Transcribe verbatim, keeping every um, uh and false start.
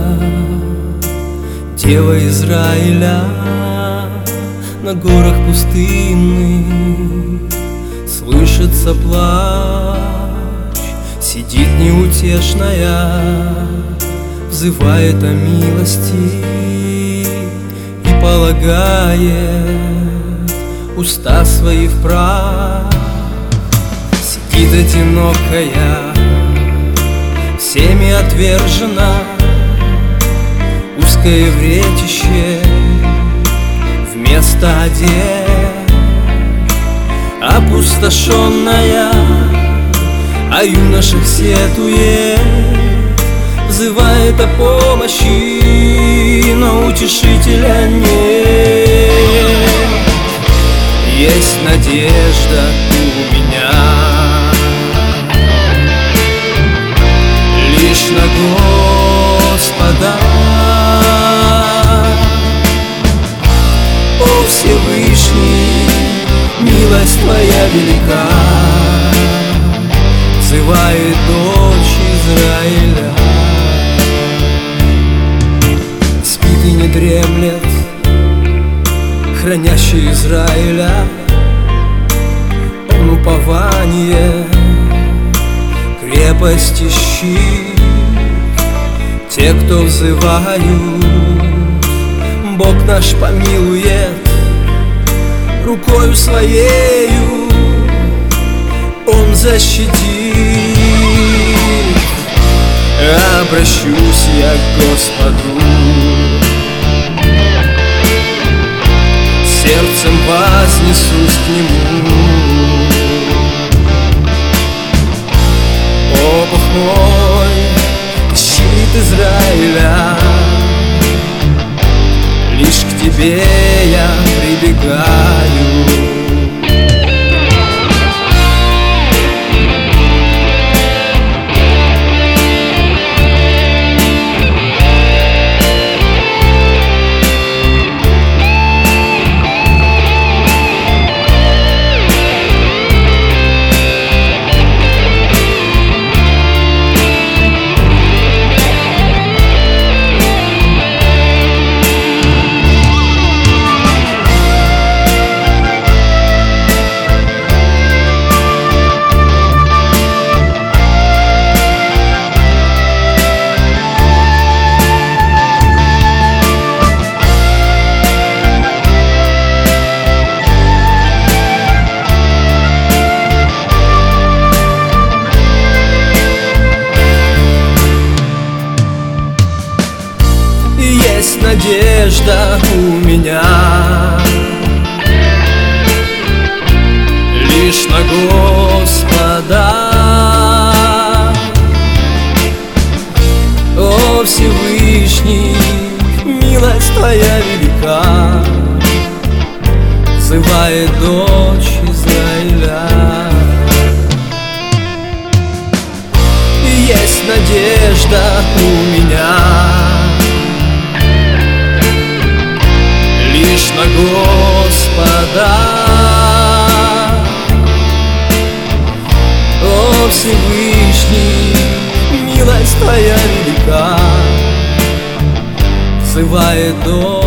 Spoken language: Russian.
Дева Израиля, на горах пустынных слышится плач. Сидит неутешная, взывает о милости и полагает уста свои в прах. Сидит одинокая, всеми отвержена, узкое вретище вместо одежд, опустошенная, о юношах сетует, взывает о помощи, но утешителя нет. Есть надежда у меня лишь на Господа. О Всевышний, милость Твоя велика, взывает дочь Израиля. Спит и не дремлет хранящий Израиля, он упование, крепость и щит. Те, кто взывают, Бог наш помилует, рукою своею Он защитит. Обращусь я к Господу, сердцем вознесусь к Нему. О Бог мой, щит Израиля, лишь к Тебе я прибегаю. Есть надежда у меня лишь на Господа. О Всевышний, милость Твоя велика, взывает дочь Израиля. Есть надежда у меня лишь на Господа. О Всевышний, милость Твоя велика, взывает дочь